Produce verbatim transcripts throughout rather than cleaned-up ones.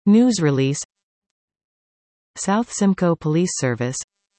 News release. South Simcoe Police Service.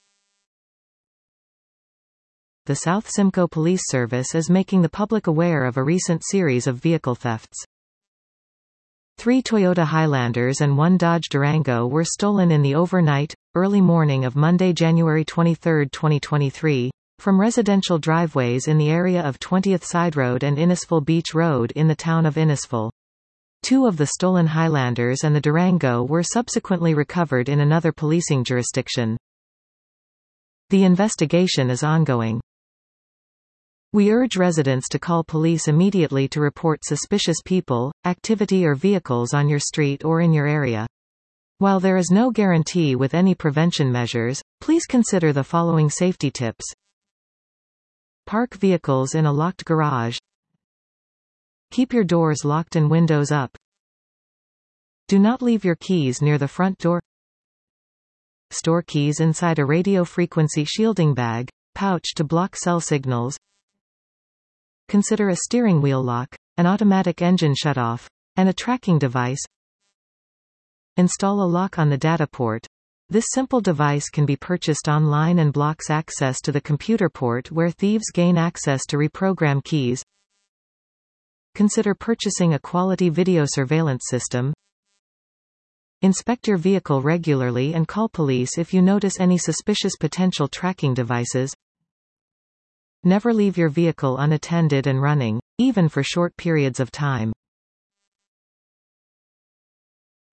The South Simcoe Police Service is making the public aware of a recent series of vehicle thefts. Three Toyota Highlanders and one Dodge Durango were stolen in the overnight, early morning of Monday, January twenty-third, twenty twenty-three, from residential driveways in the area of twentieth Side Road and Innisfil Beach Road in the town of Innisfil. Two of the stolen Highlanders and the Durango were subsequently recovered in another policing jurisdiction. The investigation is ongoing. We urge residents to call police immediately to report suspicious people, activity or vehicles on your street or in your area. While there is no guarantee with any prevention measures, please consider the following safety tips. Park vehicles in a locked garage. Keep your doors locked and windows up. Do not leave your keys near the front door. Store keys inside a radio frequency shielding bag, pouch to block cell signals. Consider a steering wheel lock, an automatic engine shutoff, and a tracking device. Install a lock on the data port. This simple device can be purchased online and blocks access to the computer port where thieves gain access to reprogram keys. Consider purchasing a quality video surveillance system. Inspect your vehicle regularly and call police if you notice any suspicious potential tracking devices. Never leave your vehicle unattended and running, even for short periods of time.